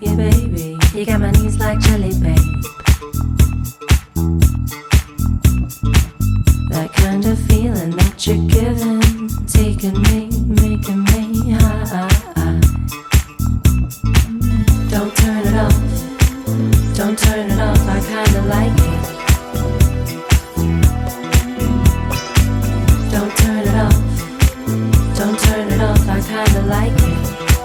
you, baby. You got my knees like jelly, babe. That kind of feeling that you're giving, taking me, making me high. Don't turn it off, don't turn it off, I kinda like it. Don't turn it off, don't turn it off, I kinda like it.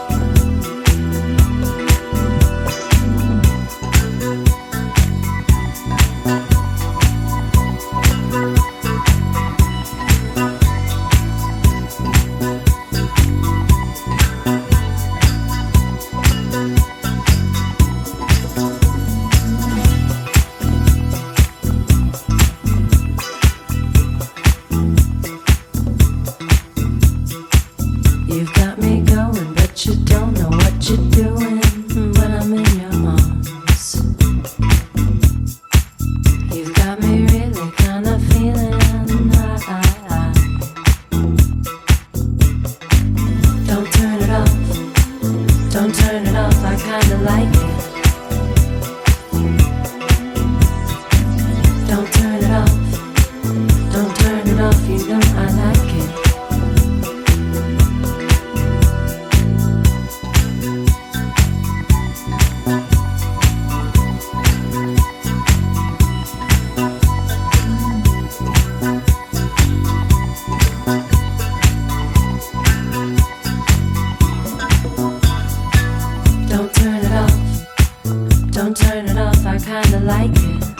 You've got me going, but you don't know what you're doing when I'm in your arms. You've got me really kind of feeling high. Don't turn it off, don't turn it off, I kinda like it. Don't turn it off, don't turn it off, you know I like it. Don't turn it off, don't turn it off, I kinda like it.